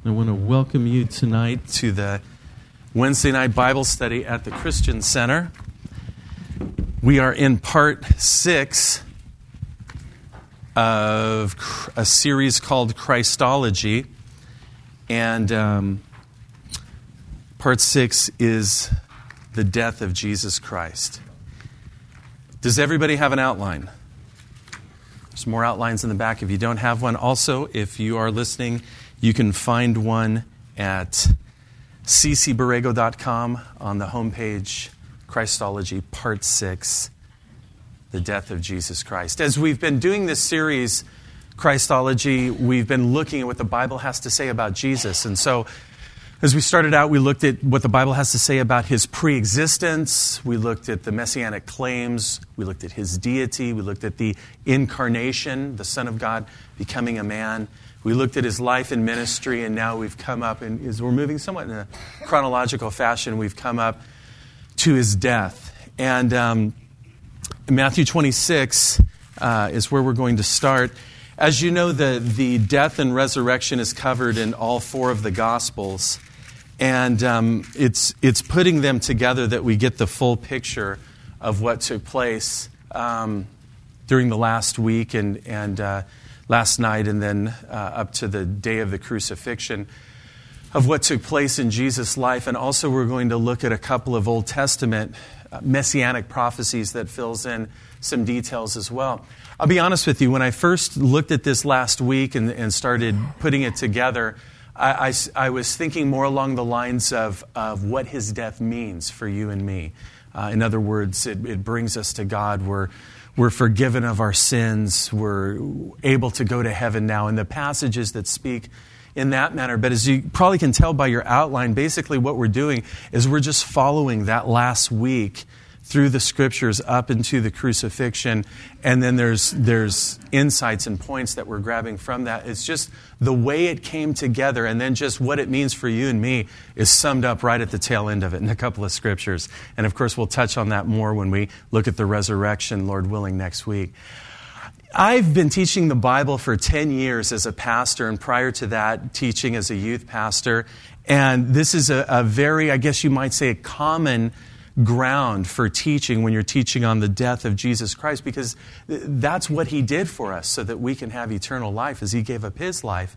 I want to welcome you tonight to the Wednesday night Bible study at the Christian Center. We are in part 6 of a series called Christology. And part 6 is the death of Jesus Christ. Does everybody have an outline? There's more outlines in the back if you don't have one. Also, if you are listening, you can find one at ccborrego.com on the homepage, Christology, Part 6, the death of Jesus Christ. As we've been doing this series, Christology, we've been looking at what the Bible has to say about Jesus. And so, as we started out, we looked at what the Bible has to say about his pre-existence. We looked at the messianic claims. We looked at his deity. We looked at the incarnation, the Son of God becoming a man. We looked at his life and ministry, and now we've come up, and as we're moving somewhat in a chronological fashion, we've come up to his death. And Matthew 26 is where we're going to start. As you know, the death and resurrection is covered in all 4 of the Gospels. And it's putting them together that we get the full picture of what took place during the last week and last night, and then up to the day of the crucifixion, of what took place in Jesus' life. And also we're going to look at a couple of Old Testament messianic prophecies that fills in some details as well. I'll be honest with you, when I first looked at this last week and started putting it together, I was thinking more along the lines of what his death means for you and me. In other words, it brings us to God. We're forgiven of our sins. We're able to go to heaven now. And the passages that speak in that manner. But as you probably can tell by your outline, basically what we're doing is we're just following that last week through the Scriptures up into the crucifixion. And then there's insights and points that we're grabbing from that. It's just the way it came together, and then just what it means for you and me is summed up right at the tail end of it in a couple of Scriptures. And of course, we'll touch on that more when we look at the resurrection, Lord willing, next week. I've been teaching the Bible for 10 years as a pastor, and prior to that, teaching as a youth pastor. And this is a very, I guess you might say, a common ground for teaching when you're teaching on the death of Jesus Christ, because that's what he did for us so that we can have eternal life, as he gave up his life.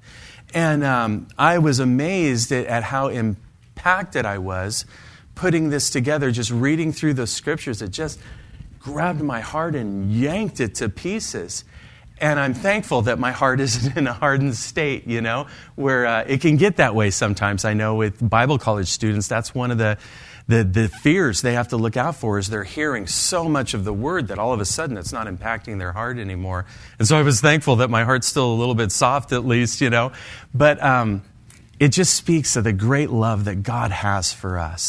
And I was amazed at how impacted I was putting this together, just reading through the Scriptures. It just grabbed my heart and yanked it to pieces. And I'm thankful that my heart isn't in a hardened state, where it can get that way sometimes. I know with Bible college students, that's one of the fears they have to look out for, is they're hearing so much of the Word that all of a sudden it's not impacting their heart anymore. And so I was thankful that my heart's still a little bit soft, at least, But it just speaks of the great love that God has for us,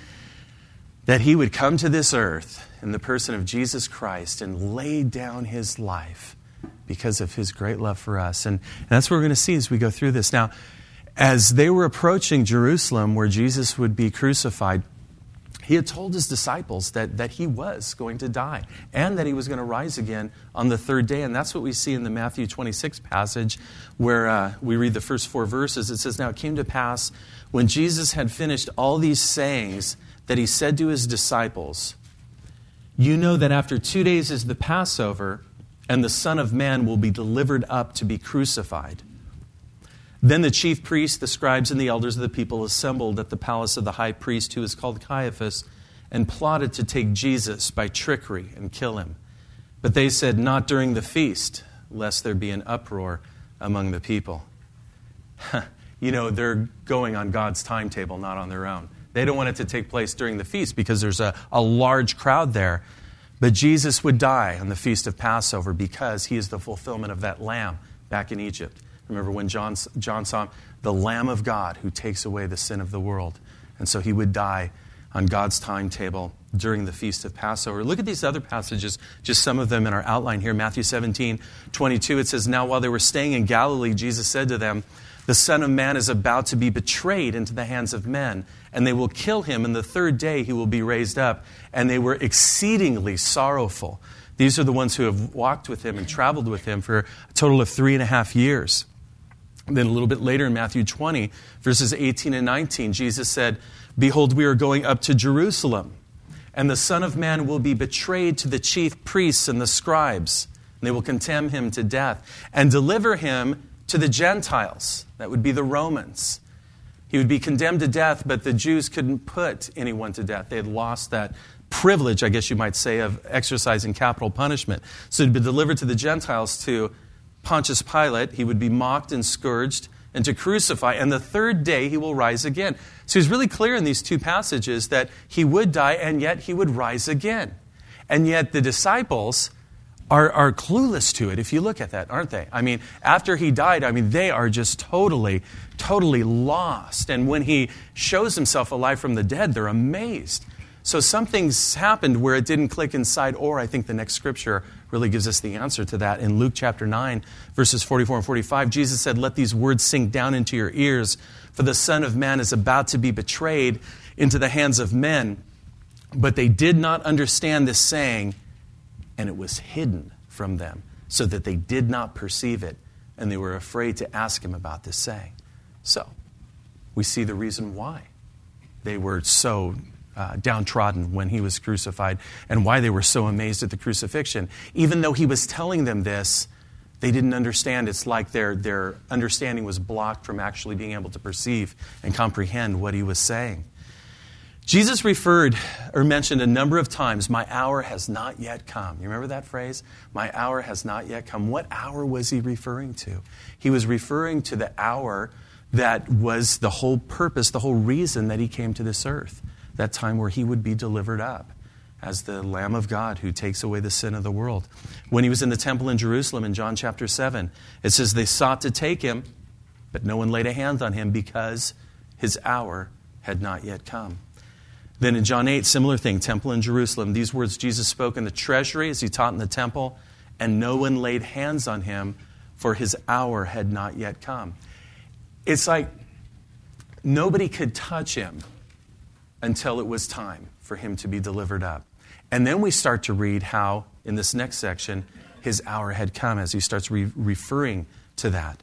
that he would come to this earth in the person of Jesus Christ and lay down his life because of his great love for us. And that's what we're going to see as we go through this. Now, as they were approaching Jerusalem, where Jesus would be crucified, he had told his disciples that he was going to die and that he was going to rise again on the 3rd day. And that's what we see in the Matthew 26 passage, where we read the first 4 verses. It says, "Now it came to pass, when Jesus had finished all these sayings, that he said to his disciples, 'You know that after 2 days is the Passover, and the Son of Man will be delivered up to be crucified.' Then the chief priests, the scribes, and the elders of the people assembled at the palace of the high priest, who is called Caiaphas, and plotted to take Jesus by trickery and kill him. But they said, 'Not during the feast, lest there be an uproar among the people.'" They're going on God's timetable, not on their own. They don't want it to take place during the feast because there's a large crowd there. But Jesus would die on the Feast of Passover because he is the fulfillment of that lamb back in Egypt. Remember when John saw him, the Lamb of God who takes away the sin of the world. And so he would die on God's timetable during the Feast of Passover. Look at these other passages, just some of them in our outline here. Matthew 17:22, it says, "Now while they were staying in Galilee, Jesus said to them, 'The Son of Man is about to be betrayed into the hands of men, and they will kill him, and the 3rd day he will be raised up.' And they were exceedingly sorrowful." These are the ones who have walked with him and traveled with him for a total of 3.5 years. Then a little bit later in Matthew 20, verses 18 and 19, Jesus said, "Behold, we are going up to Jerusalem, and the Son of Man will be betrayed to the chief priests and the scribes. And they will condemn him to death and deliver him to the Gentiles." That would be the Romans. He would be condemned to death, but the Jews couldn't put anyone to death. They had lost that privilege, I guess you might say, of exercising capital punishment. So he'd be delivered to the Gentiles, to Pontius Pilate. He would be mocked and scourged and to crucify. And the third day he will rise again. So he's really clear in these two passages that he would die and yet he would rise again. And yet the disciples are clueless to it if you look at that, aren't they? I mean, after he died, they are just totally lost. And when he shows himself alive from the dead, they're amazed. So something's happened where it didn't click inside, or I think the next scripture really gives us the answer to that. In Luke chapter 9, verses 44 and 45, Jesus said, "Let these words sink down into your ears, for the Son of Man is about to be betrayed into the hands of men." But they did not understand this saying, and it was hidden from them, so that they did not perceive it, and they were afraid to ask him about this saying. So, we see the reason why they were so downtrodden when he was crucified, and why they were so amazed at the crucifixion. Even though he was telling them this, they didn't understand. It's like their understanding was blocked from actually being able to perceive and comprehend what he was saying. Jesus referred or mentioned a number of times, "My hour has not yet come." You remember that phrase? "My hour has not yet come." What hour was he referring to? He was referring to the hour that was the whole purpose, the whole reason that he came to this earth. That time where he would be delivered up as the Lamb of God who takes away the sin of the world. When he was in the temple in Jerusalem in John chapter 7, it says they sought to take him, but no one laid a hand on him because his hour had not yet come. Then in John 8, similar thing, temple in Jerusalem. These words Jesus spoke in the treasury as he taught in the temple, and no one laid hands on him, for his hour had not yet come. It's like nobody could touch him until it was time for him to be delivered up. And then we start to read how, in this next section, his hour had come, as he starts referring to that.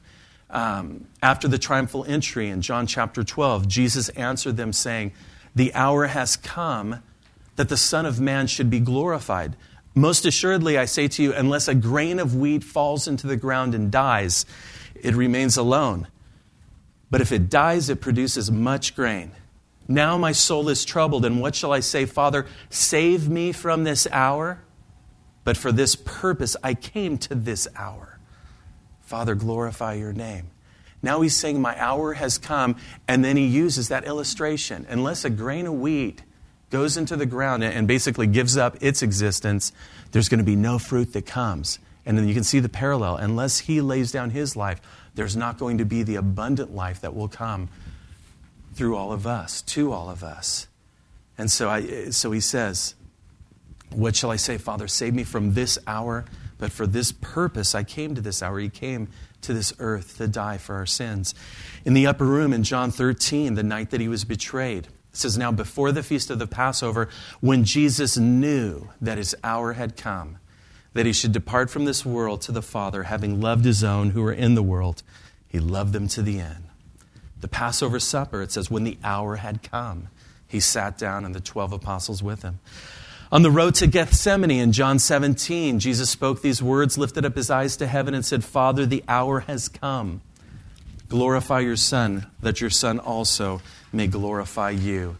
After the triumphal entry in John chapter 12, Jesus answered them saying, "The hour has come that the Son of Man should be glorified. Most assuredly, I say to you, unless a grain of wheat falls into the ground and dies, it remains alone. But if it dies, it produces much grain. Now my soul is troubled, and what shall I say? Father, save me from this hour? But for this purpose I came to this hour. Father, glorify your name." Now he's saying, "My hour has come," and then he uses that illustration. Unless a grain of wheat goes into the ground and basically gives up its existence, there's going to be no fruit that comes. And then you can see the parallel. Unless he lays down his life, there's not going to be the abundant life that will come through all of us, to all of us. And so he says, "What shall I say? Father, save me from this hour. But for this purpose I came to this hour." He came to this earth to die for our sins. In the upper room in John 13, the night that he was betrayed, it says, "Now before the feast of the Passover, when Jesus knew that his hour had come, that he should depart from this world to the Father, having loved his own who were in the world, he loved them to the end." The Passover supper, it says, when the hour had come, he sat down and the 12 apostles with him. On the road to Gethsemane in John 17, Jesus spoke these words, lifted up his eyes to heaven and said, "Father, the hour has come. Glorify your Son, that your Son also may glorify you."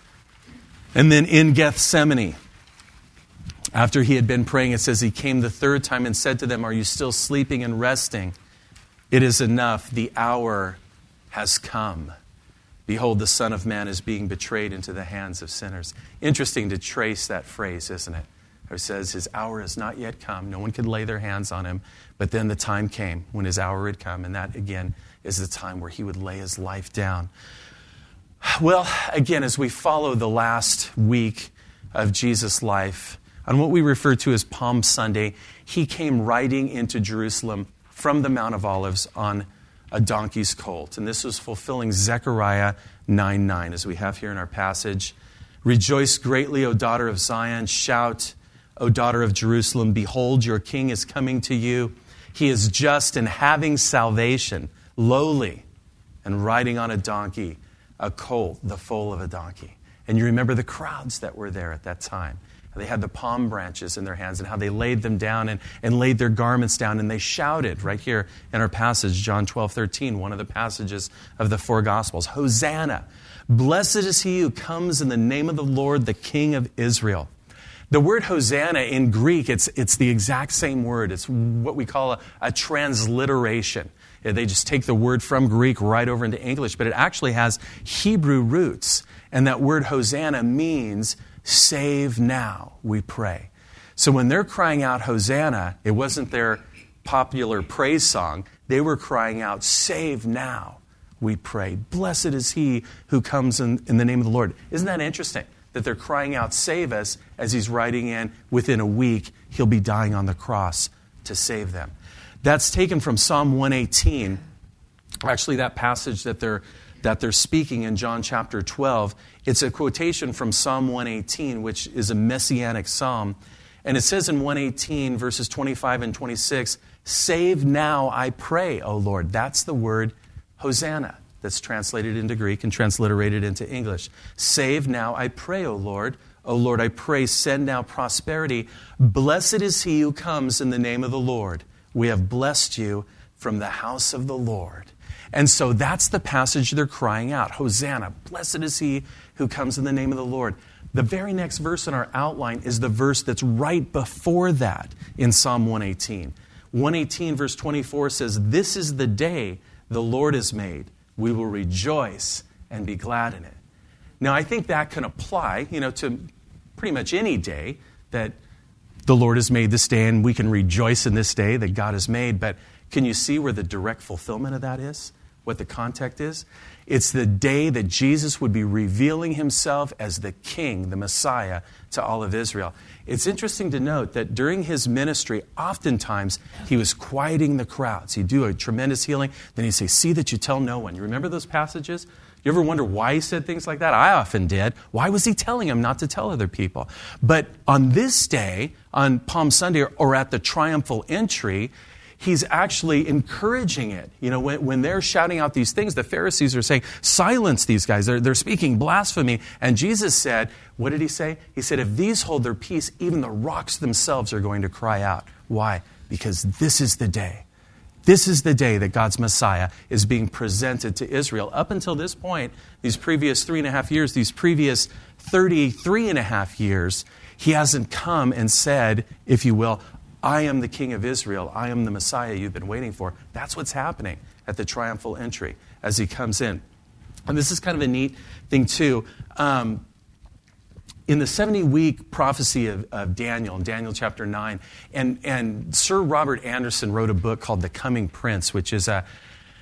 And then in Gethsemane, after he had been praying, it says he came the third time and said to them, "Are you still sleeping and resting? It is enough. The hour has come. Behold, the Son of Man is being betrayed into the hands of sinners." Interesting to trace that phrase, isn't it? It says his hour has not yet come. No one could lay their hands on him. But then the time came when his hour had come. And that, again, is the time where he would lay his life down. Well, again, as we follow the last week of Jesus' life, on what we refer to as Palm Sunday, he came riding into Jerusalem from the Mount of Olives on a donkey's colt. And this was fulfilling Zechariah 9:9, as we have here in our passage. "Rejoice greatly, O daughter of Zion. Shout, O daughter of Jerusalem. Behold, your king is coming to you. He is just and having salvation, lowly, and riding on a donkey, a colt, the foal of a donkey. And you remember the crowds that were there at that time. They had the palm branches in their hands and how they laid them down and laid their garments down. And they shouted right here in our passage, John 12:13, one of the passages of the four Gospels, Hosanna! Blessed is he who comes in the name of the Lord, the King of Israel. The word Hosanna in Greek, it's the exact same word. It's what we call a transliteration. They just take the word from Greek right over into English, but it actually has Hebrew roots. And that word Hosanna means save now, we pray. So when they're crying out Hosanna, it wasn't their popular praise song. They were crying out, save now, we pray. Blessed is he who comes in the name of the Lord. Isn't that interesting? That they're crying out, save us, as he's writing in, within a week, he'll be dying on the cross to save them. That's taken from Psalm 118. Actually, that passage that they're speaking in John chapter 12, it's a quotation from Psalm 118, which is a messianic psalm. And it says in 118, verses 25 and 26, save now, I pray, O Lord. That's the word Hosanna that's translated into Greek and transliterated into English. Save now, I pray, O Lord. O Lord, I pray, send now prosperity. Blessed is he who comes in the name of the Lord. We have blessed you from the house of the Lord. And so that's the passage they're crying out. Hosanna, blessed is he who comes in the name of the Lord. The very next verse in our outline is the verse that's right before that in Psalm 118. 118 verse 24 says, this is the day the Lord has made. We will rejoice and be glad in it. Now, I think that can apply, to pretty much any day that the Lord has made this day, and we can rejoice in this day that God has made. But can you see where the direct fulfillment of that is? What the context is? It's the day that Jesus would be revealing himself as the King, the Messiah, to all of Israel. It's interesting to note that during his ministry, oftentimes he was quieting the crowds. He'd do a tremendous healing. Then he'd say, see that you tell no one. You remember those passages? You ever wonder why he said things like that? I often did. Why was he telling them not to tell other people? But on this day, on Palm Sunday, or at the triumphal entry, he's actually encouraging it. When they're shouting out these things, the Pharisees are saying, silence these guys. They're speaking blasphemy. And Jesus said, what did he say? He said, if these hold their peace, even the rocks themselves are going to cry out. Why? Because this is the day. This is the day that God's Messiah is being presented to Israel. Up until this point, these previous 3.5 years, these previous 33.5 years, he hasn't come and said, if you will, I am the King of Israel. I am the Messiah you've been waiting for. That's what's happening at the triumphal entry as he comes in. And this is kind of a neat thing, too. In the 70-week prophecy of Daniel, in Daniel chapter 9, and Sir Robert Anderson wrote a book called The Coming Prince, which is a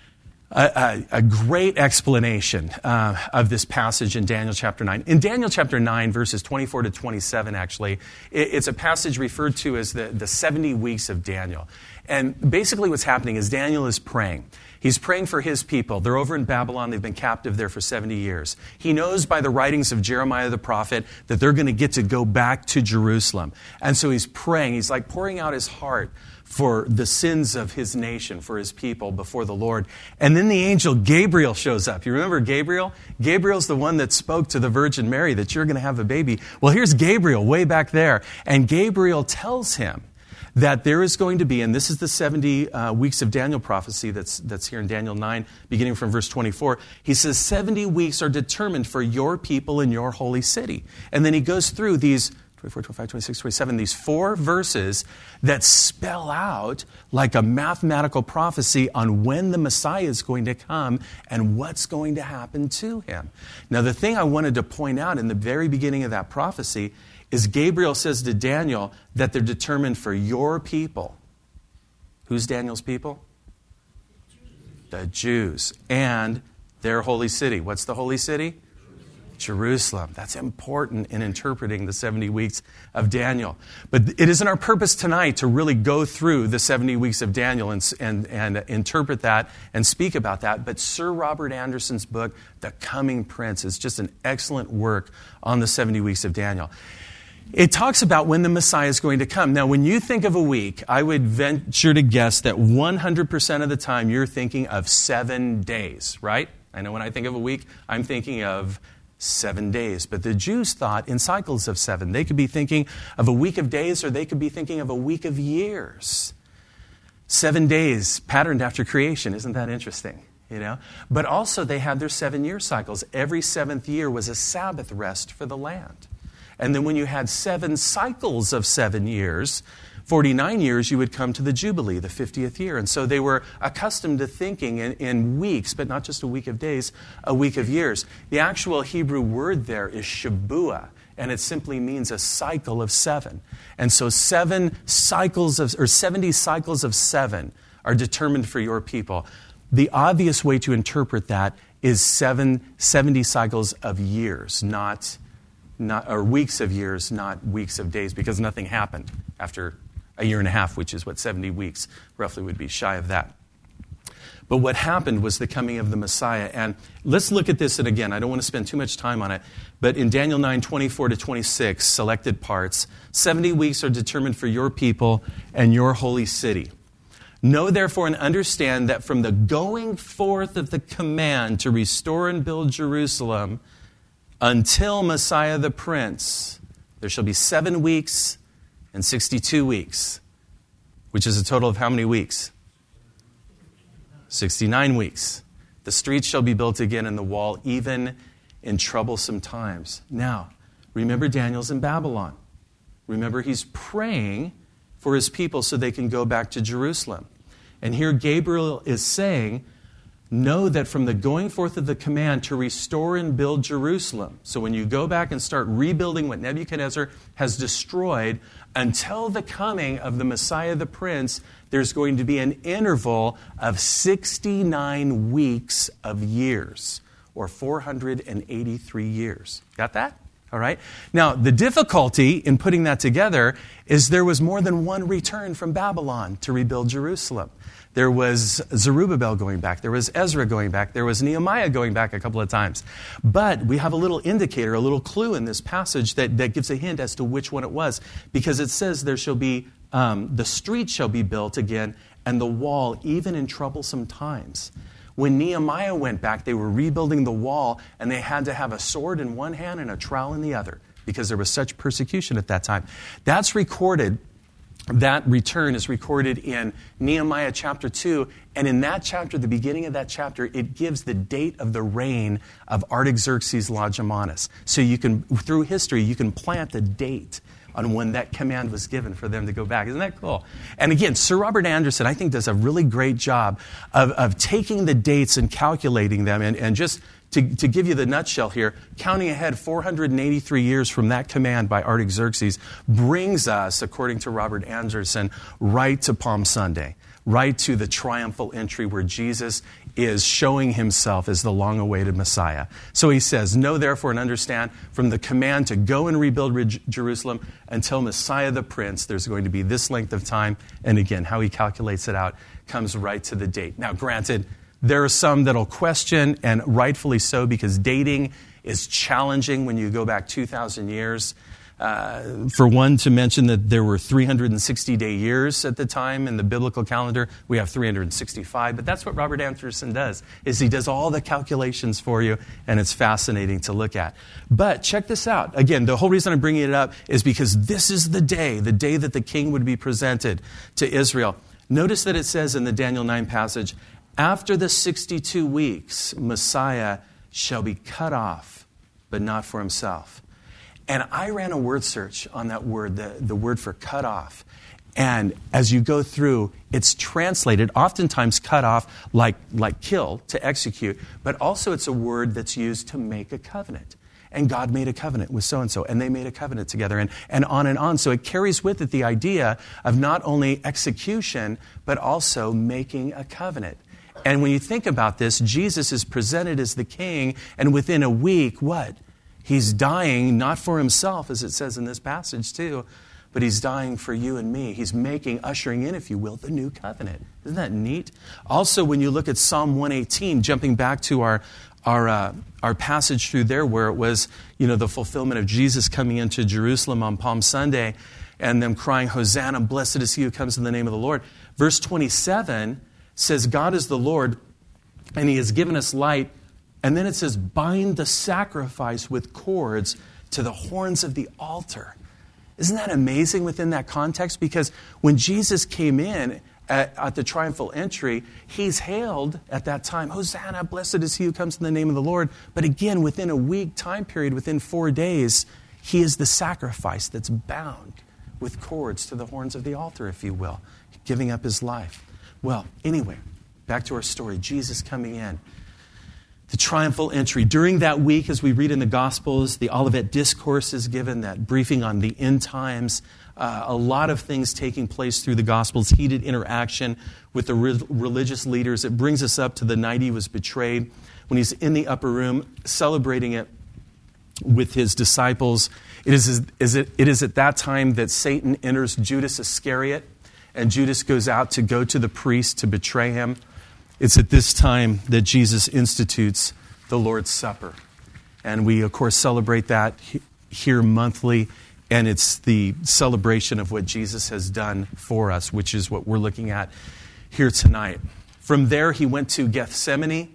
great explanation of this passage in Daniel chapter 9. In Daniel chapter 9, verses 24 to 27, actually, it's a passage referred to as the 70 weeks of Daniel. And basically what's happening is Daniel is praying. He's praying for his people. They're over in Babylon. They've been captive there for 70 years. He knows by the writings of Jeremiah the prophet that they're going to get to go back to Jerusalem. And so he's praying. He's like pouring out his heart for the sins of his nation, for his people before the Lord. And then the angel Gabriel shows up. You remember Gabriel? Gabriel's the one that spoke to the Virgin Mary that you're going to have a baby. Well, here's Gabriel way back there. And Gabriel tells him that there is going to be, and this is the 70 weeks of Daniel prophecy that's here in Daniel 9, beginning from verse 24. He says, 70 weeks are determined for your people in your holy city. And then he goes through these 24, 25, 26, 27, these 4 verses that spell out like a mathematical prophecy on when the Messiah is going to come and what's going to happen to him. Now, the thing I wanted to point out in the very beginning of that prophecy is Gabriel says to Daniel that they're determined for your people. Who's Daniel's people? The Jews. And their holy city. What's the holy city? Jerusalem. That's important in interpreting the 70 weeks of Daniel. But it isn't our purpose tonight to really go through the 70 weeks of Daniel and interpret that and speak about that. But Sir Robert Anderson's book, The Coming Prince, is just an excellent work on the 70 weeks of Daniel. it talks about when the Messiah is going to come. Now, when you think of a week, I would venture to guess that 100% of the time you're thinking of 7 days, right? I know when I think of a week, I'm thinking of 7 days. But the Jews thought in cycles of 7. They could be thinking of a week of days, or they could be thinking of a week of years. 7 days patterned after creation. Isn't that interesting? But also they had their 7-year cycles. Every 7th year was a Sabbath rest for the land. And then when you had 7 cycles of 7 years, 49 years, you would come to the Jubilee, the 50th year. And so they were accustomed to thinking in weeks, but not just a week of days, a week of years. The actual Hebrew word there is Shabua, and it simply means a cycle of 7. And so 70 cycles of 7 are determined for your people. The obvious way to interpret that is 70 cycles of years, or weeks of years, not weeks of days, because nothing happened after a year and a half, which is what 70 weeks roughly would be, shy of that. But what happened was the coming of the Messiah. And let's look at this, and again, I don't want to spend too much time on it, but in Daniel 9:24-26, selected parts, 70 weeks are determined for your people and your holy city. Know therefore and understand that from the going forth of the command to restore and build Jerusalem until Messiah the Prince, there shall be 7 weeks and 62 weeks, which is a total of how many weeks? 69 weeks. The streets shall be built again and the wall, even in troublesome times. Now, remember Daniel's in Babylon. Remember he's praying for his people so they can go back to Jerusalem. And here Gabriel is saying, know that from the going forth of the command to restore and build Jerusalem. So when you go back and start rebuilding what Nebuchadnezzar has destroyed, until the coming of the Messiah the Prince, there's going to be an interval of 69 weeks of years, or 483 years. Got that? All right. Now, the difficulty in putting that together is there was more than one return from Babylon to rebuild Jerusalem. There was Zerubbabel going back. There was Ezra going back. There was Nehemiah going back a couple of times. But we have a little indicator, a little clue in this passage that gives a hint as to which one it was. Because it says there shall be, the street shall be built again, and the wall even in troublesome times. When Nehemiah went back, they were rebuilding the wall, and they had to have a sword in one hand and a trowel in the other, because there was such persecution at that time. That's recorded. That return is recorded in Nehemiah chapter 2. And in that chapter, the beginning of that chapter, it gives the date of the reign of Artaxerxes Longimanus. So you can, through history, you can plant the date on when that command was given for them to go back. Isn't that cool? And again, Sir Robert Anderson, I think, does a really great job of taking the dates and calculating them. And just to give you the nutshell here, counting ahead 483 years from that command by Artaxerxes brings us, according to Robert Anderson, right to Palm Sunday, right to the triumphal entry where Jesus is showing himself as the long-awaited Messiah. So he says, know therefore and understand from the command to go and rebuild Jerusalem until Messiah the Prince, there's going to be this length of time. And again, how he calculates it out comes right to the date. Now, granted, there are some that'll question, and rightfully so, because dating is challenging when you go back 2,000 years. For one, to mention that there were 360-day years at the time in the biblical calendar. We have 365, but that's what Robert Anderson does, is he does all the calculations for you, and it's fascinating to look at. But check this out. Again, the whole reason I'm bringing it up is because this is the day that the king would be presented to Israel. Notice that it says in the Daniel 9 passage, after the 62 weeks, Messiah shall be cut off, but not for himself. And I ran a word search on that word, the word for cut off. And as you go through, it's translated, oftentimes cut off like kill, to execute, but also it's a word that's used to make a covenant. And God made a covenant with so-and-so, and they made a covenant together, and on and on. So it carries with it the idea of not only execution, but also making a covenant. And when you think about this, Jesus is presented as the king, and within a week, what? He's dying not for himself, as it says in this passage too, but he's dying for you and me. He's ushering in, if you will, the new covenant. Isn't that neat? Also, when you look at Psalm 118, jumping back to our our passage through there where it was, the fulfillment of Jesus coming into Jerusalem on Palm Sunday and them crying, Hosanna, blessed is he who comes in the name of the Lord. Verse 27 says, God is the Lord, and he has given us light. And then it says, bind the sacrifice with cords to the horns of the altar. Isn't that amazing within that context? Because when Jesus came in at the triumphal entry, he's hailed at that time, Hosanna, blessed is he who comes in the name of the Lord. But again, within a week time period, within 4 days, he is the sacrifice that's bound with cords to the horns of the altar, if you will, giving up his life. Well, anyway, back to our story. Jesus coming in. The triumphal entry. During that week, as we read in the Gospels, the Olivet Discourse is given, that briefing on the end times. A lot of things taking place through the Gospels, heated interaction with the religious leaders. It brings us up to the night he was betrayed, when he's in the upper room celebrating it with his disciples. It is at that time that Satan enters Judas Iscariot, and Judas goes out to go to the priest to betray him. It's at this time that Jesus institutes the Lord's Supper. And we, of course, celebrate that here monthly. And it's the celebration of what Jesus has done for us, which is what we're looking at here tonight. From there, he went to Gethsemane.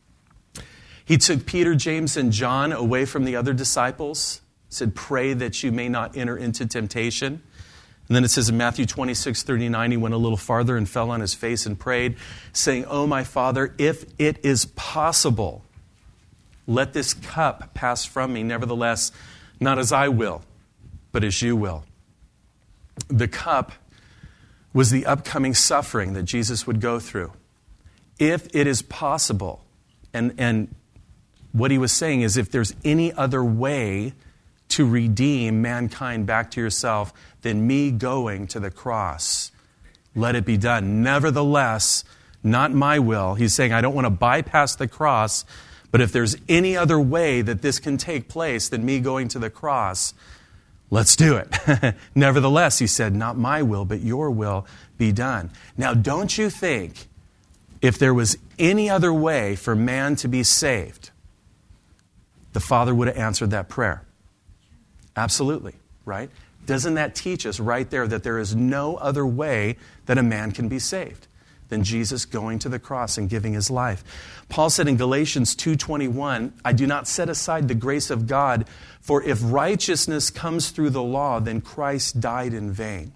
He took Peter, James, and John away from the other disciples. He said, pray that you may not enter into temptation. And then it says in Matthew 26:39, he went a little farther and fell on his face and prayed, saying, Oh, my Father, if it is possible, let this cup pass from me. Nevertheless, not as I will, but as you will. The cup was the upcoming suffering that Jesus would go through. If it is possible, and what he was saying is if there's any other way to redeem mankind back to yourself than me going to the cross, let it be done. Nevertheless, not my will. He's saying, I don't want to bypass the cross, but if there's any other way that this can take place than me going to the cross, let's do it. Nevertheless, he said, not my will, but your will be done. Now, don't you think if there was any other way for man to be saved, the Father would have answered that prayer? Absolutely, right? Doesn't that teach us right there that there is no other way that a man can be saved than Jesus going to the cross and giving his life? Paul said in Galatians 2:21, I do not set aside the grace of God, for if righteousness comes through the law, then Christ died in vain.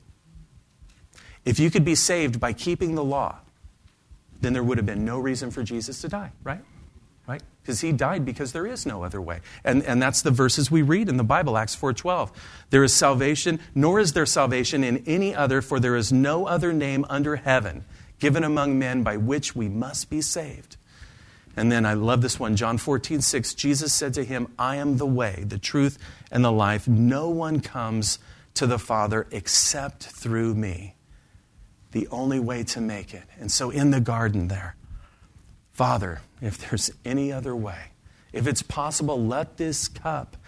If you could be saved by keeping the law, then there would have been no reason for Jesus to die, right? Right? Because he died because there is no other way. And that's the verses we read in the Bible, Acts 4:12. There is salvation, nor is there salvation in any other, for there is no other name under heaven given among men by which we must be saved. And then I love this one, John 14:6. Jesus said to him, I am the way, the truth, and the life. No one comes to the Father except through me. The only way to make it. And so in the garden there, Father, if there's any other way, if it's possible, let this cup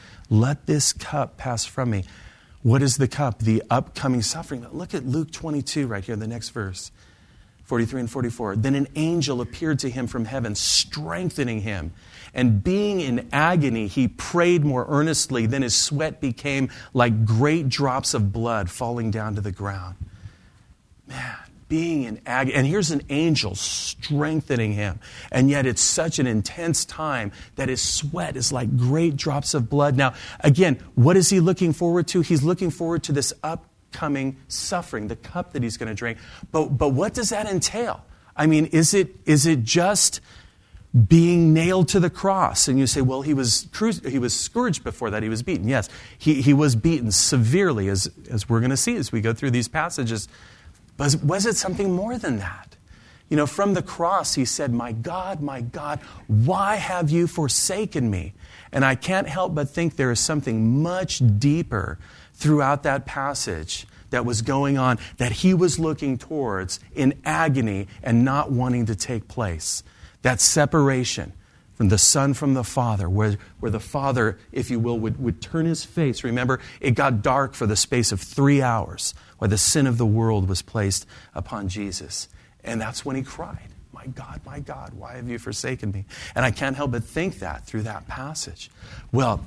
pass from me. What is the cup? The upcoming suffering. Look at Luke 22 right here, the next verse, 43 and 44. Then an angel appeared to him from heaven, strengthening him. And being in agony, he prayed more earnestly. Then his sweat became like great drops of blood falling down to the ground. Man. Being in agony. And here's an angel strengthening him. And yet it's such an intense time that his sweat is like great drops of blood. Now, again, what is he looking forward to? He's looking forward to this upcoming suffering, the cup that he's going to drink. But what does that entail? I mean, is it just being nailed to the cross? And you say, well, he was scourged before that. He was beaten. Yes, he was beaten severely, as we're going to see as we go through these passages. But was it something more than that? From the cross, he said, my God, why have you forsaken me? And I can't help but think there is something much deeper throughout that passage that was going on, that he was looking towards in agony and not wanting to take place. That separation from the Son from the Father, where the Father, if you will, would turn his face. Remember, it got dark for the space of 3 hours, while the sin of the world was placed upon Jesus. And that's when he cried, my God, why have you forsaken me? And I can't help but think that through that passage. Well,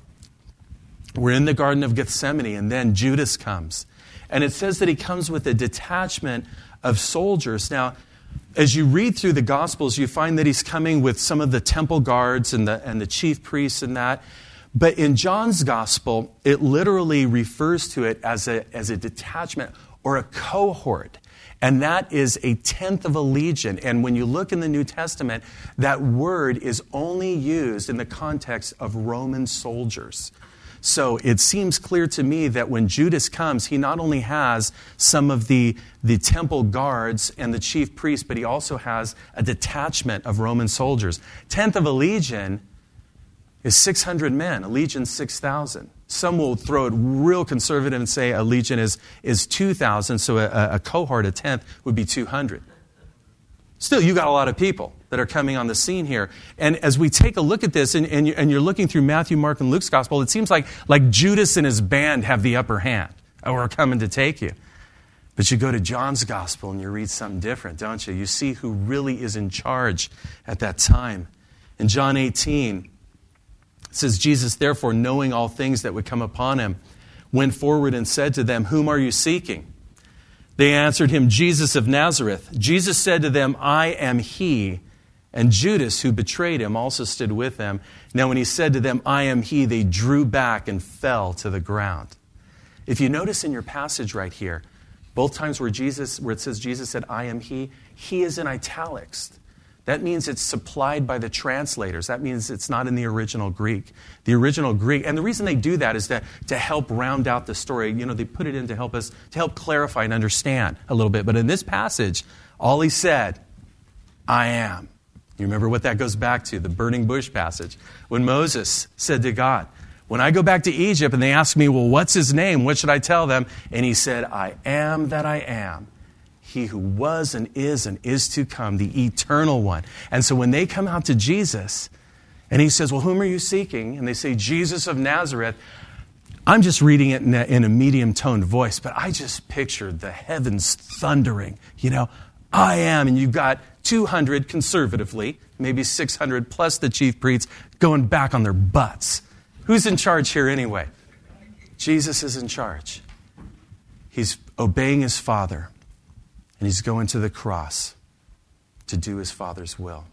we're in the Garden of Gethsemane, and then Judas comes. And it says that he comes with a detachment of soldiers. Now, as you read through the Gospels, you find that he's coming with some of the temple guards and the chief priests and that. But in John's Gospel, it literally refers to it as a detachment or a cohort. And that is a tenth of a legion. And when you look in the New Testament, that word is only used in the context of Roman soldiers. So it seems clear to me that when Judas comes, he not only has some of the temple guards and the chief priests, but he also has a detachment of Roman soldiers. Tenth of a legion is 600 men. A legion 6,000. Some will throw it real conservative and say a legion is 2,000, so a cohort, a tenth, would be 200. Still, you got a lot of people that are coming on the scene here. And as we take a look at this, and you're looking through Matthew, Mark, and Luke's Gospel, it seems like Judas and his band have the upper hand, or are coming to take you. But you go to John's Gospel and you read something different, don't you? You see who really is in charge at that time. In John 18, it says, Jesus, therefore, knowing all things that would come upon him, went forward and said to them, whom are you seeking? They answered him, Jesus of Nazareth. Jesus said to them, I am he. And Judas, who betrayed him, also stood with them. Now when he said to them, I am he, they drew back and fell to the ground. If you notice in your passage right here, both times where it says Jesus said, I am he is in italics. That means it's supplied by the translators. That means it's not in the original Greek. The original Greek, and the reason they do that is to help round out the story. You know, they put it in to help clarify and understand a little bit. But in this passage, all he said, I am. You remember what that goes back to, the burning bush passage. When Moses said to God, when I go back to Egypt and they ask me, well, what's his name? What should I tell them? And he said, I am that I am. He who was and is to come, the eternal one. And so when they come out to Jesus, and he says, well, whom are you seeking? And they say, Jesus of Nazareth. I'm just reading it in a medium-toned voice, but I just pictured the heavens thundering. You know, I am, and you've got 200 conservatively, maybe 600 plus the chief priests going back on their butts. Who's in charge here anyway? Jesus is in charge. He's obeying his Father. And he's going to the cross to do his Father's will.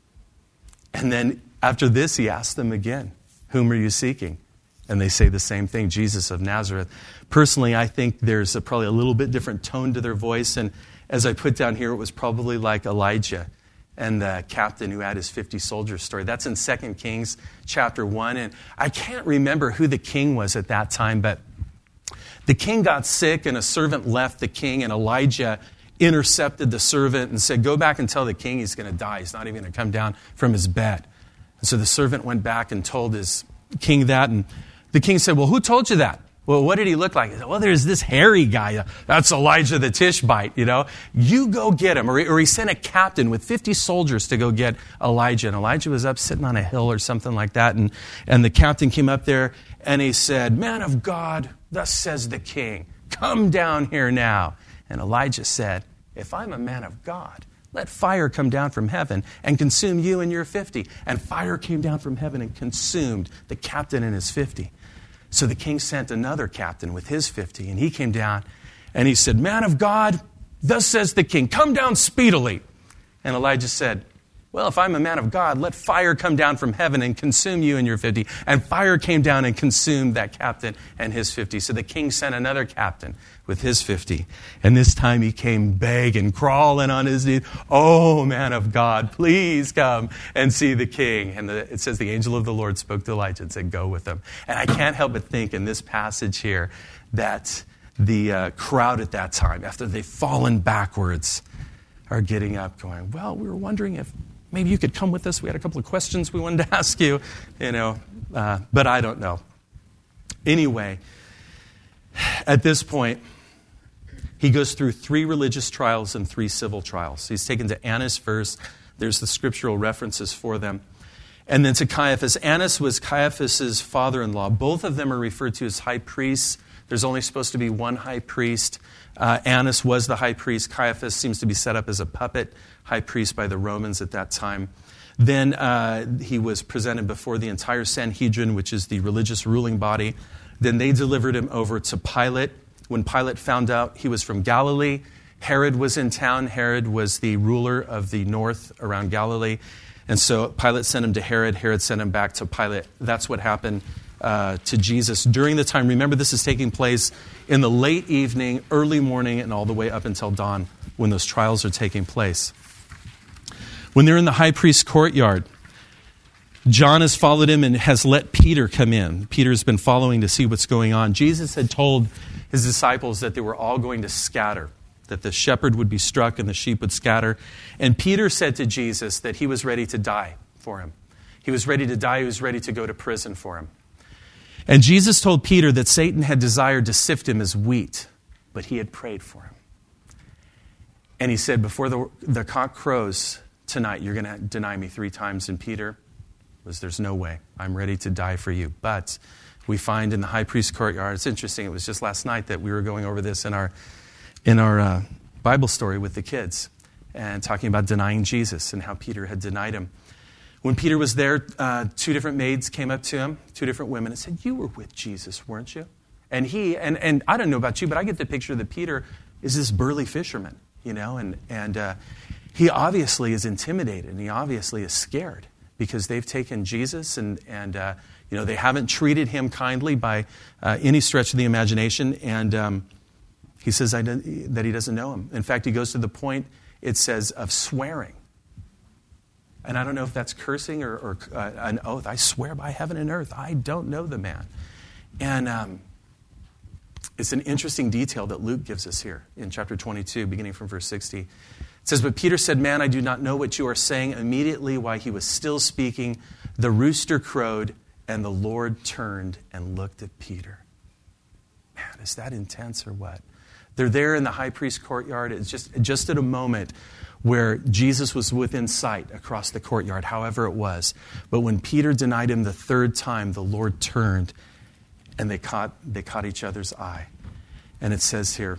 And then after this, he asks them again, whom are you seeking? And they say the same thing, Jesus of Nazareth. Personally, I think there's probably a little bit different tone to their voice. And as I put down here, it was probably like Elijah and the captain who had his 50 soldiers story. That's in 2 Kings chapter 1. And I can't remember who the king was at that time, but the king got sick and a servant left the king, and Elijah intercepted the servant and said, go back and tell the king he's going to die. He's not even going to come down from his bed. And so the servant went back and told his king that. And the king said, well, who told you that? Well, what did he look like? He said, well, there's this hairy guy. That's Elijah the Tishbite, you know. You go get him. Or he sent a captain with 50 soldiers to go get Elijah. And Elijah was up sitting on a hill or something like that. And the captain came up there and he said, man of God, thus says the king, come down here now. And Elijah said, if I'm a man of God, let fire come down from heaven and consume you and your 50. And fire came down from heaven and consumed the captain and his 50. So the king sent another captain with his 50. And he came down and he said, man of God, thus says the king, come down speedily. And Elijah said, well, if I'm a man of God, let fire come down from heaven and consume you and your 50. And fire came down and consumed that captain and his 50. So the king sent another captain with his 50. And this time he came begging, crawling on his knees. Oh, man of God, please come and see the king. And it says the angel of the Lord spoke to Elijah and said, go with him. And I can't help but think in this passage here that the crowd at that time, after they've fallen backwards, are getting up going, well, we were wondering if maybe you could come with us. We had a couple of questions we wanted to ask you, but I don't know. Anyway, at this point, he goes through 3 religious trials and 3 civil trials. He's taken to Annas first. There's the scriptural references for them. And then to Caiaphas. Annas was Caiaphas' father-in-law. Both of them are referred to as high priests. There's only supposed to be one high priest. Annas was the high priest. Caiaphas seems to be set up as a puppet high priest by the Romans at that time. Then he was presented before the entire Sanhedrin, which is the religious ruling body. Then they delivered him over to Pilate. When Pilate found out he was from Galilee, Herod was in town. Herod was the ruler of the north around Galilee. And so Pilate sent him to Herod. Herod sent him back to Pilate. That's what happened to Jesus during the time. Remember, this is taking place in the late evening, early morning, and all the way up until dawn when those trials are taking place. When they're in the high priest's courtyard, John has followed him and has let Peter come in. Peter's been following to see what's going on. Jesus had told his disciples that they were all going to scatter, that the shepherd would be struck and the sheep would scatter. And Peter said to Jesus that he was ready to die for him. He was ready to die. He was ready to go to prison for him. And Jesus told Peter that Satan had desired to sift him as wheat, but he had prayed for him. And he said, before the cock crows tonight, you're going to deny me 3 times. And Peter was, there's no way. I'm ready to die for you. But we find in the high priest's courtyard, it's interesting, it was just last night that we were going over this in our Bible story with the kids and talking about denying Jesus and how Peter had denied him. When Peter was there, 2 different maids came up to him, 2 different women, and said, you were with Jesus, weren't you? And he, and I don't know about you, but I get the picture that Peter is this burly fisherman, you know, and he obviously is intimidated and he obviously is scared because they've taken Jesus and you know, they haven't treated him kindly by any stretch of the imagination. And he says that he doesn't know him. In fact, he goes to the point, it says, of swearing. And I don't know if that's cursing or an oath. I swear by heaven and earth, I don't know the man. And it's an interesting detail that Luke gives us here in chapter 22, beginning from verse 60. It says, but Peter said, man, I do not know what you are saying. Immediately while he was still speaking, the rooster crowed, and the Lord turned and looked at Peter. Man, is that intense or what? They're there in the high priest's courtyard. It's just at a moment where Jesus was within sight across the courtyard, however it was. But when Peter denied him the 3rd time, the Lord turned and they caught each other's eye. And it says here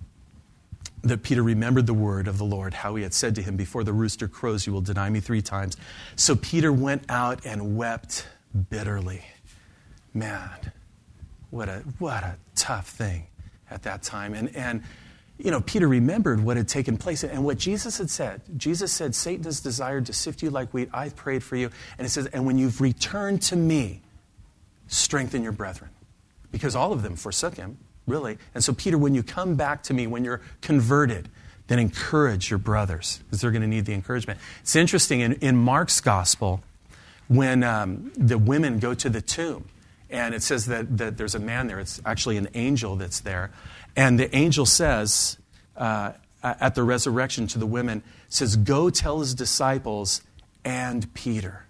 that Peter remembered the word of the Lord, how he had said to him, before the rooster crows, you will deny me 3 times. So Peter went out and wept bitterly. Man, what a tough thing at that time. And you know, Peter remembered what had taken place and what Jesus had said. Jesus said, Satan has desired to sift you like wheat. I've prayed for you. And it says, and when you've returned to me, strengthen your brethren. Because all of them forsook him, really. And so, Peter, when you come back to me, when you're converted, then encourage your brothers, because they're going to need the encouragement. It's interesting, in Mark's gospel, when the women go to the tomb, and it says that there's a man there. It's actually an angel that's there. And the angel says, at the resurrection to the women, says, go tell his disciples and Peter.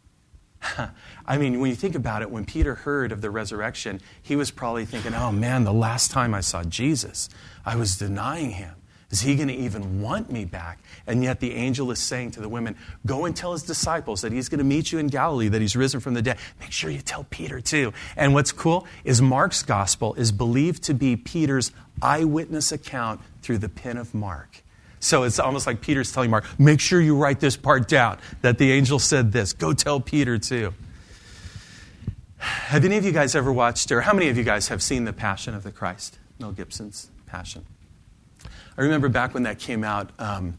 I mean, when you think about it, when Peter heard of the resurrection, he was probably thinking, oh man, the last time I saw Jesus, I was denying him. Is he going to even want me back? And yet the angel is saying to the women, go and tell his disciples that he's going to meet you in Galilee, that he's risen from the dead. Make sure you tell Peter too. And what's cool is Mark's gospel is believed to be Peter's eyewitness account through the pen of Mark. So it's almost like Peter's telling Mark, make sure you write this part down, that the angel said this. Go tell Peter too. Have any of you guys ever watched, or how many of you guys have seen The Passion of the Christ? Mel Gibson's Passion. I remember back when that came out,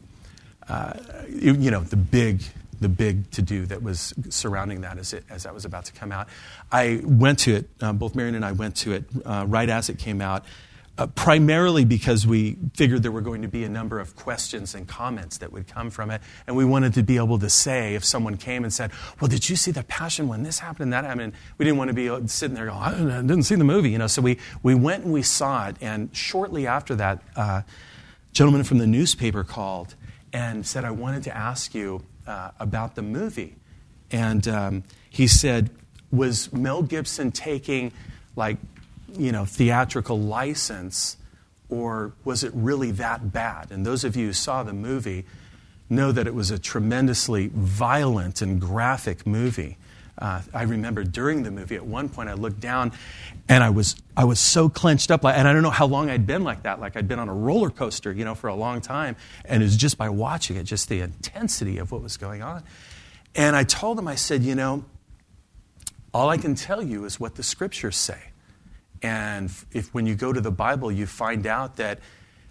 you know, the big to-do that was surrounding that as that was about to come out. I went to it, both Marion and I went to it right as it came out, primarily because we figured there were going to be a number of questions and comments that would come from it, and we wanted to be able to say, if someone came and said, well, did you see The Passion when this happened and that happened? And we didn't want to be sitting there going, I didn't see the movie, you know. So we went and we saw it, and shortly after that, gentleman from the newspaper called and said, I wanted to ask you about the movie. And he said, was Mel Gibson taking, like, you know, theatrical license, or was it really that bad? And those of you who saw the movie know that it was a tremendously violent and graphic movie. I remember during the movie, at one point I looked down and I was so clenched up, and I don't know how long I'd been like that, like I'd been on a roller coaster, for a long time. And it was just by watching it, just the intensity of what was going on. And I told him, I said, all I can tell you is what the scriptures say. And if when you go to the Bible, you find out that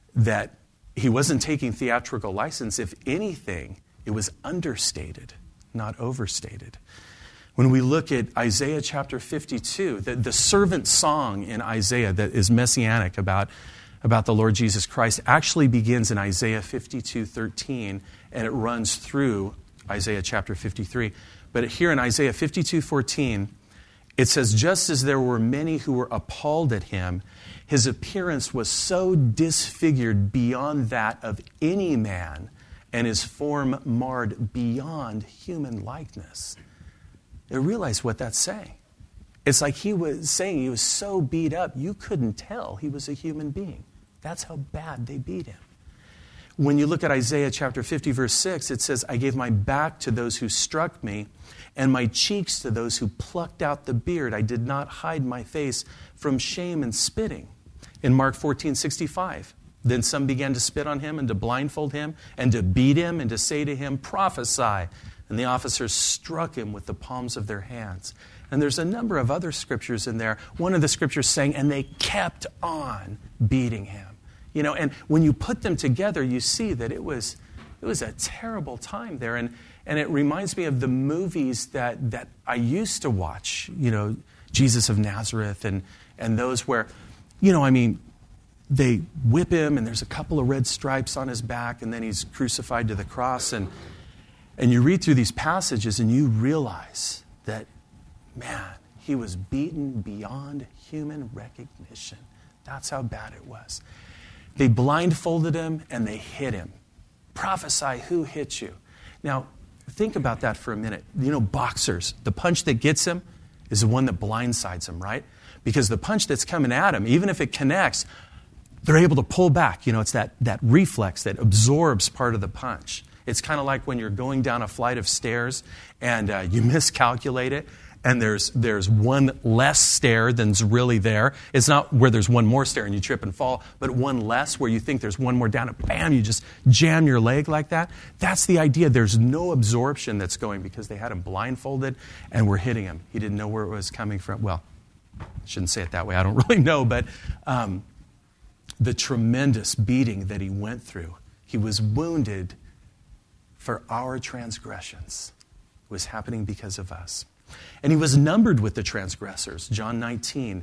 he wasn't taking theatrical license. If anything, it was understated, not overstated. When we look at Isaiah chapter 52, the servant song in Isaiah that is messianic about the Lord Jesus Christ actually begins in Isaiah 52:13, and it runs through Isaiah chapter 53. But here in Isaiah 52:14, it says, just as there were many who were appalled at him, his appearance was so disfigured beyond that of any man, and his form marred beyond human likeness. You realize what that's saying. It's like he was saying he was so beat up, you couldn't tell he was a human being. That's how bad they beat him. When you look at Isaiah chapter 50, verse 6, it says, I gave my back to those who struck me, and my cheeks to those who plucked out the beard. I did not hide my face from shame and spitting. In Mark 14:65, then some began to spit on him and to blindfold him and to beat him and to say to him, prophesy. And the officers struck him with the palms of their hands. And there's a number of other scriptures in there. One of the scriptures saying, and they kept on beating him. And when you put them together, you see that it was a terrible time there. And it reminds me of the movies that I used to watch, Jesus of Nazareth and those where, they whip him and there's a couple of red stripes on his back and then he's crucified to the cross. And you read through these passages and you realize that, man, he was beaten beyond human recognition. That's how bad it was. They blindfolded him and they hit him. Prophesy, who hit you? Now, think about that for a minute. Boxers, the punch that gets him is the one that blindsides him, right? Because the punch that's coming at him, even if it connects, they're able to pull back. It's that reflex that absorbs part of the punch. It's kind of like when you're going down a flight of stairs and you miscalculate it, and there's one less stair than's really there. It's not where there's one more stair and you trip and fall, but one less where you think there's one more down and bam, you just jam your leg like that. That's the idea. There's no absorption that's going because they had him blindfolded and were hitting him. He didn't know where it was coming from. Well, I shouldn't say it that way. I don't really know, but the tremendous beating that he went through, he was wounded for our transgressions. It was happening because of us. And he was numbered with the transgressors. John 19.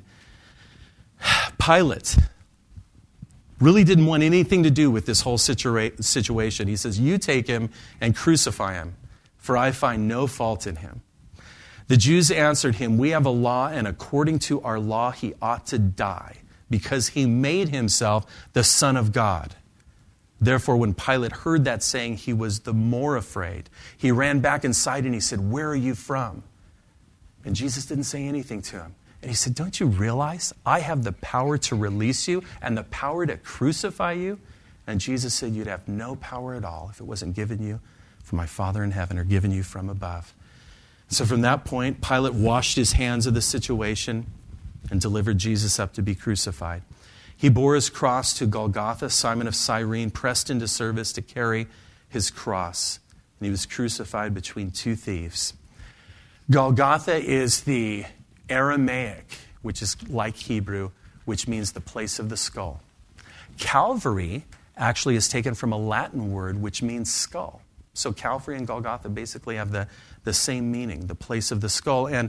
Pilate really didn't want anything to do with this whole situation. He says, you take him and crucify him, for I find no fault in him. The Jews answered him, we have a law, and according to our law he ought to die, because he made himself the Son of God. Therefore, when Pilate heard that saying, he was the more afraid. He ran back inside and he said, where are you from? And Jesus didn't say anything to him. And he said, don't you realize I have the power to release you and the power to crucify you? And Jesus said, you'd have no power at all if it wasn't given you from my Father in heaven or given you from above. So from that point, Pilate washed his hands of the situation and delivered Jesus up to be crucified. He bore his cross to Golgotha. Simon of Cyrene pressed into service to carry his cross. And he was crucified between two thieves. Golgotha is the Aramaic, which is like Hebrew, which means the place of the skull. Calvary actually is taken from a Latin word, which means skull. So Calvary and Golgotha basically have the same meaning, the place of the skull. And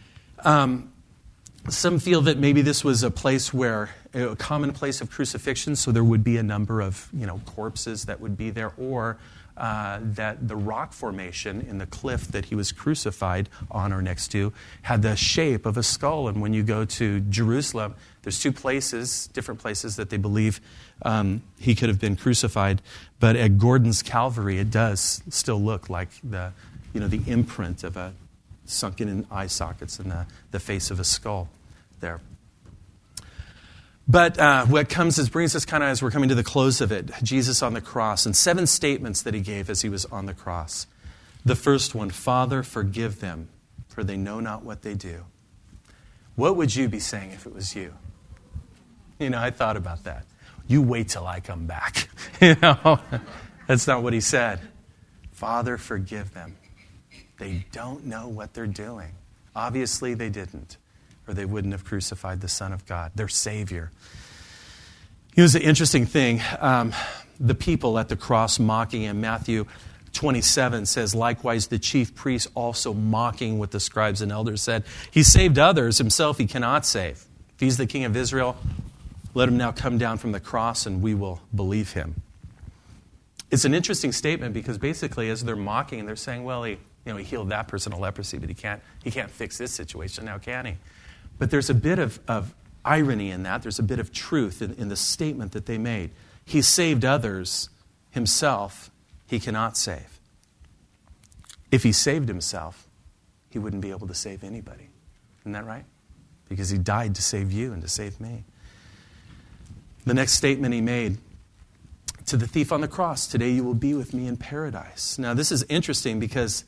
some feel that maybe this was a place where, a common place of crucifixion, so there would be a number of corpses that would be there, or that the rock formation in the cliff that he was crucified on or next to had the shape of a skull. And when you go to Jerusalem, there's two places, different places that they believe he could have been crucified. But at Gordon's Calvary, it does still look like the imprint of a sunken in eye sockets and the face of a skull there. But what brings us kind of as we're coming to the close of it, Jesus on the cross, and 7 statements that he gave as he was on the cross. The first one, Father, forgive them, for they know not what they do. What would you be saying if it was you? I thought about that. You wait till I come back. That's not what he said. Father, forgive them. They don't know what they're doing. Obviously, they didn't, or they wouldn't have crucified the Son of God, their Savior. Here's the interesting thing. The people at the cross mocking him. Matthew 27 says, likewise, the chief priests also mocking what the scribes and elders said. He saved others, himself he cannot save. If he's the King of Israel, let him now come down from the cross and we will believe him. It's an interesting statement because basically as they're mocking, they're saying, well, he healed that person of leprosy, but he can't fix this situation now, can he? But there's a bit of irony in that. There's a bit of truth in the statement that they made. He saved others, himself he cannot save. If he saved himself, he wouldn't be able to save anybody. Isn't that right? Because he died to save you and to save me. The next statement he made to the thief on the cross, today you will be with me in paradise. Now this is interesting because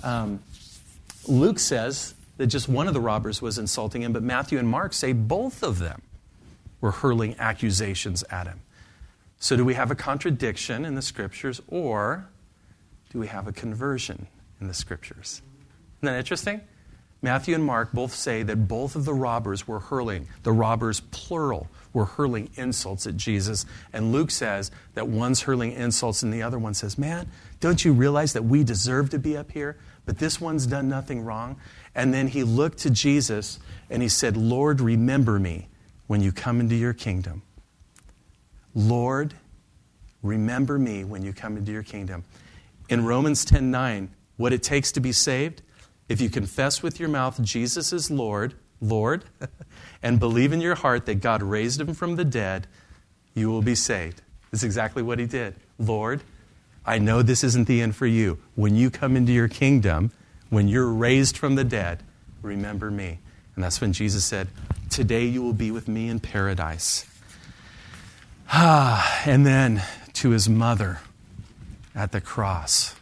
Luke says that just one of the robbers was insulting him, but Matthew and Mark say both of them were hurling accusations at him. So do we have a contradiction in the Scriptures, or do we have a conversion in the Scriptures? Isn't that interesting? Matthew and Mark both say that both of the robbers were hurling, the robbers plural, were hurling insults at Jesus. And Luke says that one's hurling insults and the other one says, man, don't you realize that we deserve to be up here? But this one's done nothing wrong. And then he looked to Jesus and he said, Lord, remember me when you come into your kingdom. Lord, remember me when you come into your kingdom. In Romans 10:9, what it takes to be saved, if you confess with your mouth Jesus is Lord, and believe in your heart that God raised him from the dead, you will be saved. That's exactly what he did. Lord, I know this isn't the end for you. When you come into your kingdom, when you're raised from the dead, remember me. And that's when Jesus said, today you will be with me in paradise. And then to his mother at the cross.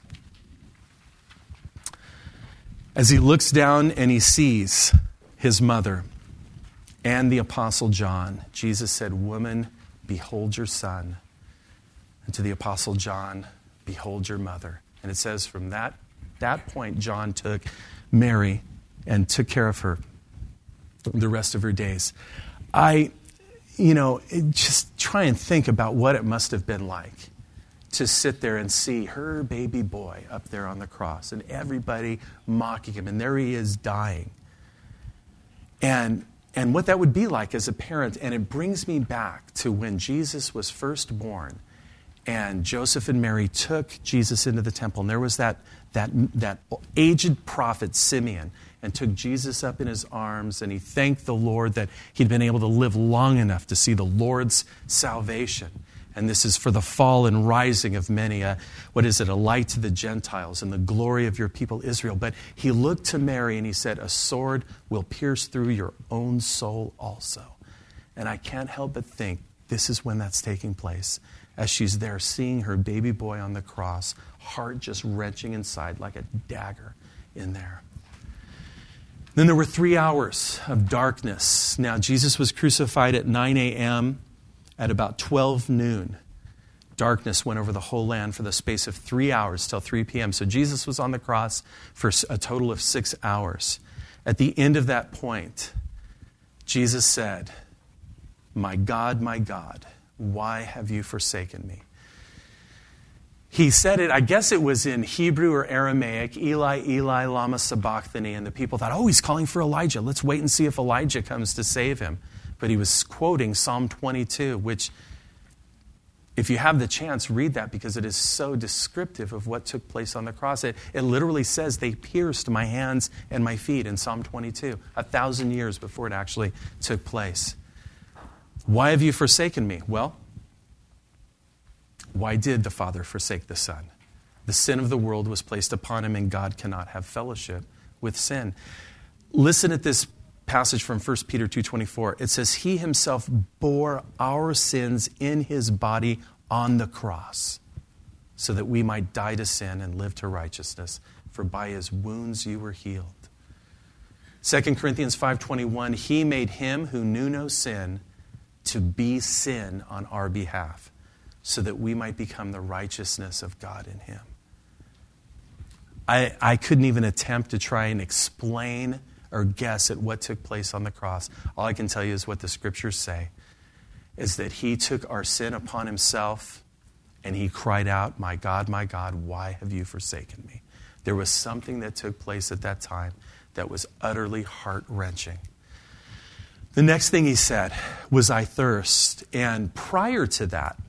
As he looks down and he sees his mother and the Apostle John, Jesus said, woman, behold your son. And to the Apostle John, behold your mother. And it says from that point, John took Mary and took care of her the rest of her days. Just try and think about what it must have been like to sit there and see her baby boy up there on the cross and everybody mocking him, and there he is dying. And what that would be like as a parent, and it brings me back to when Jesus was first born and Joseph and Mary took Jesus into the temple, and there was that aged prophet Simeon, and took Jesus up in his arms, and he thanked the Lord that he'd been able to live long enough to see the Lord's salvation. And this is for the fall and rising of many, a light to the Gentiles and the glory of your people Israel. But he looked to Mary and he said, a sword will pierce through your own soul also. And I can't help but think this is when that's taking place, as she's there seeing her baby boy on the cross, heart just wrenching inside like a dagger in there. Then there were 3 hours of darkness. Now, Jesus was crucified at 9 a.m. At about 12 noon, darkness went over the whole land for the space of 3 hours till 3 p.m. So Jesus was on the cross for a total of 6 hours. At the end of that point, Jesus said, my God, why have you forsaken me? He said it, I guess it was in Hebrew or Aramaic, Eli, Eli, lama sabachthani, and the people thought, he's calling for Elijah. Let's wait and see if Elijah comes to save him. But he was quoting Psalm 22, which, if you have the chance, read that because it is so descriptive of what took place on the cross. It literally says, they pierced my hands and my feet in Psalm 22, 1,000 years before it actually took place. Why have you forsaken me? Well, why did the Father forsake the Son? The sin of the world was placed upon him, and God cannot have fellowship with sin. Listen at this passage from 1 Peter 2:24. It says, he himself bore our sins in his body on the cross, so that we might die to sin and live to righteousness. For by his wounds you were healed. 2 Corinthians 5:21, he made him who knew no sin to be sin on our behalf, so that we might become the righteousness of God in him. I couldn't even attempt to try and explain or guess at what took place on the cross. All I can tell you is what the scriptures say, is that he took our sin upon himself and he cried out, my God, why have you forsaken me? There was something that took place at that time that was utterly heart-wrenching. The next thing he said was, I thirst. And prior to that,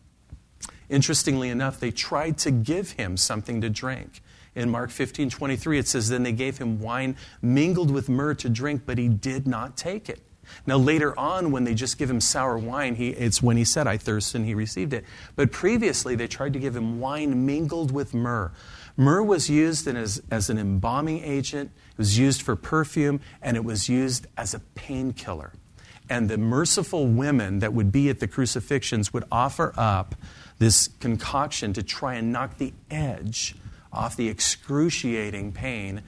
interestingly enough, they tried to give him something to drink. In Mark 15:23, it says, then they gave him wine mingled with myrrh to drink, but he did not take it. Now, later on, when they just give him sour wine, it's when he said, I thirst, and he received it. But previously, they tried to give him wine mingled with myrrh. Myrrh was used as an embalming agent. It was used for perfume, and it was used as a painkiller. And the merciful women that would be at the crucifixions would offer up this concoction to try and knock the edge off the excruciating pain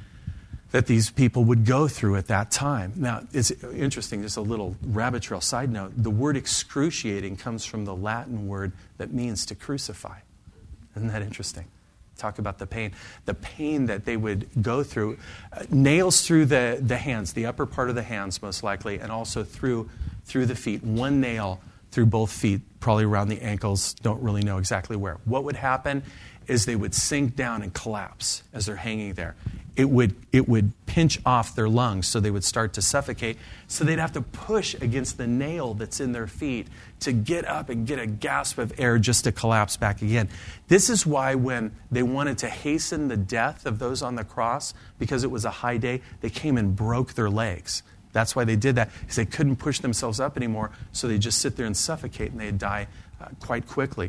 that these people would go through at that time. Now, it's interesting, just a little rabbit trail side note. The word excruciating comes from the Latin word that means to crucify. Isn't that interesting? Talk about the pain. The pain that they would go through. Nails through the hands, the upper part of the hands most likely, and also through the feet. One nail through both feet, probably around the ankles, don't really know exactly where. What would happen is they would sink down and collapse as they're hanging there. It would pinch off their lungs, so they would start to suffocate. So they'd have to push against the nail that's in their feet to get up and get a gasp of air just to collapse back again. This is why when they wanted to hasten the death of those on the cross, because it was a high day, they came and broke their legs. That's why they did that, because they couldn't push themselves up anymore, so they'd just sit there and suffocate, and they'd die quite quickly.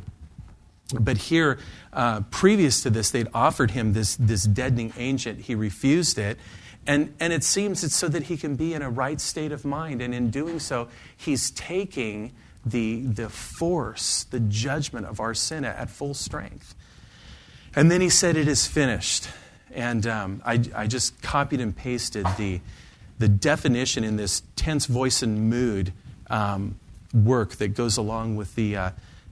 But here, previous to this, they'd offered him this deadening agent. He refused it. And it seems it's so that he can be in a right state of mind. And in doing so, he's taking the force, the judgment of our sin at full strength. And then he said, it is finished. And I just copied and pasted the definition in this tense voice and mood work that goes along with the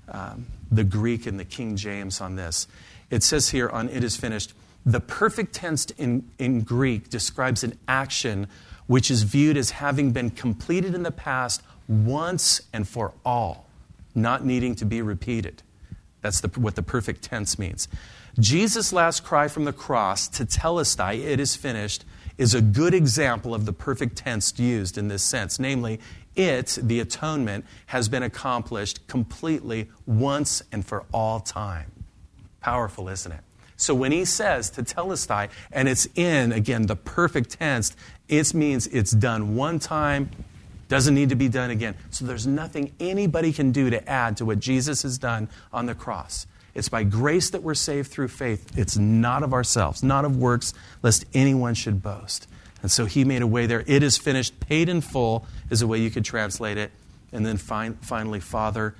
Greek and the King James on this. It says here on it is finished, the perfect tense in Greek describes an action which is viewed as having been completed in the past once and for all, not needing to be repeated. That's what the perfect tense means. Jesus' last cry from the cross, tetelestai, it is finished, is a good example of the perfect tense used in this sense. Namely, the atonement, has been accomplished completely once and for all time. Powerful, isn't it? So when he says tetelestai, and it's in, again, the perfect tense, it means it's done one time, doesn't need to be done again. So there's nothing anybody can do to add to what Jesus has done on the cross. It's by grace that we're saved through faith. It's not of ourselves, not of works, lest anyone should boast. And so he made a way there. It is finished, paid in full is a way you could translate it. And then finally, Father,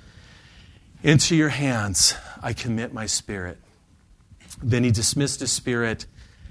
into your hands I commit my spirit. Then he dismissed his spirit.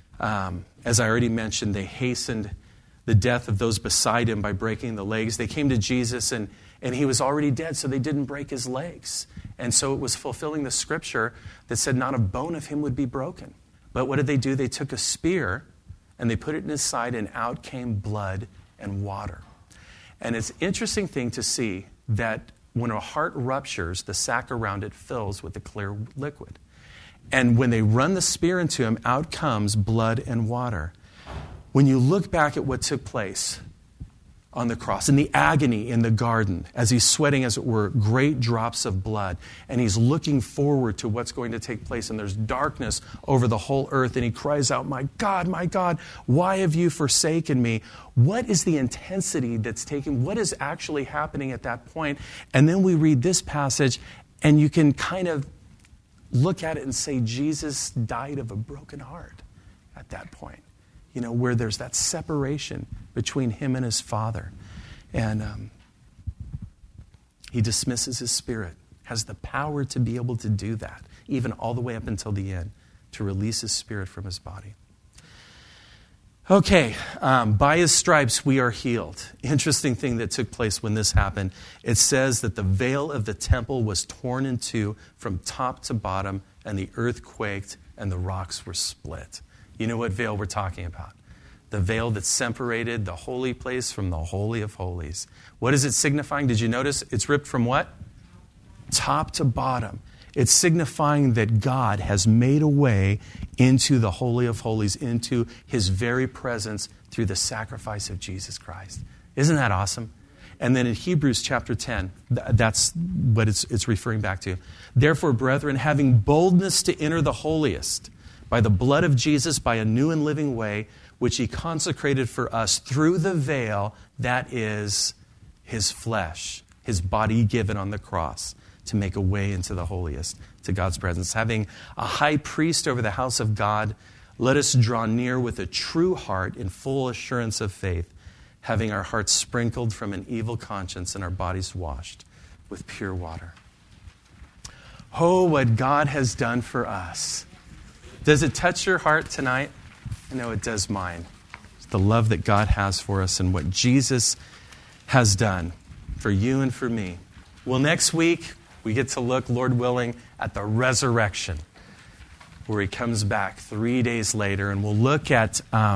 As I already mentioned, they hastened the death of those beside him by breaking the legs. They came to Jesus and he was already dead, so they didn't break his legs. And so it was fulfilling the scripture that said not a bone of him would be broken. But what did they do? They took a spear and they put it in his side, and out came blood and water. And it's an interesting thing to see that when a heart ruptures, the sac around it fills with a clear liquid. And when they run the spear into him, out comes blood and water. When you look back at what took place on the cross, in the agony in the garden, as he's sweating, as it were, great drops of blood, and he's looking forward to what's going to take place, and there's darkness over the whole earth, and he cries out, my God, why have you forsaken me? What is the intensity that's taken? What is actually happening at that point? And then we read this passage, and you can kind of look at it and say, Jesus died of a broken heart at that point. Where there's that separation between him and his Father. And he dismisses his spirit, has the power to be able to do that, even all the way up until the end, to release his spirit from his body. Okay, by his stripes we are healed. Interesting thing that took place when this happened. It says that the veil of the temple was torn in two from top to bottom, and the earth quaked, and the rocks were split. You know what veil we're talking about? The veil that separated the holy place from the Holy of Holies. What is it signifying? Did you notice? It's ripped from what? Top to bottom. It's signifying that God has made a way into the Holy of Holies, into his very presence through the sacrifice of Jesus Christ. Isn't that awesome? And then in Hebrews chapter 10, that's what it's referring back to. Therefore, brethren, having boldness to enter the holiest by the blood of Jesus, by a new and living way, which he consecrated for us through the veil that is his flesh, his body given on the cross, to make a way into the holiest, to God's presence. Having a high priest over the house of God, let us draw near with a true heart in full assurance of faith, having our hearts sprinkled from an evil conscience and our bodies washed with pure water. Oh, what God has done for us. Does it touch your heart tonight? I know it does mine. It's the love that God has for us and what Jesus has done for you and for me. Well, next week, we get to look, Lord willing, at the resurrection, where he comes back 3 days later, and we'll look at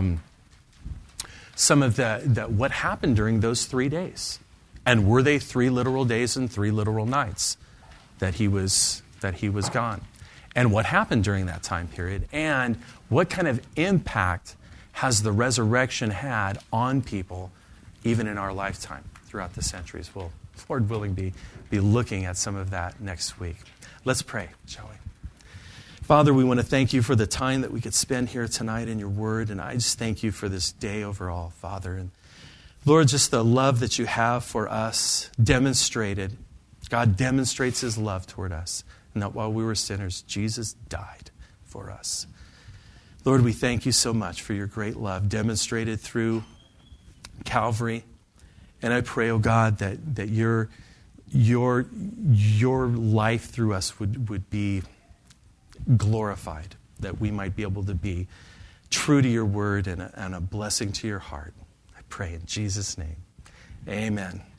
some of the what happened during those 3 days. And were they 3 literal days and 3 literal nights that he was gone? And what happened during that time period? And what kind of impact has the resurrection had on people, even in our lifetime, throughout the centuries? We'll, Lord willing, be looking at some of that next week. Let's pray, shall we? Father, we want to thank you for the time that we could spend here tonight in your word. And I just thank you for this day overall, Father. And Lord, just the love that you have for us demonstrated. God demonstrates his love toward us. And that while we were sinners, Jesus died for us. Lord, we thank you so much for your great love demonstrated through Calvary. And I pray, oh God, that your life through us would be glorified, that we might be able to be true to your word and a blessing to your heart. I pray in Jesus' name. Amen.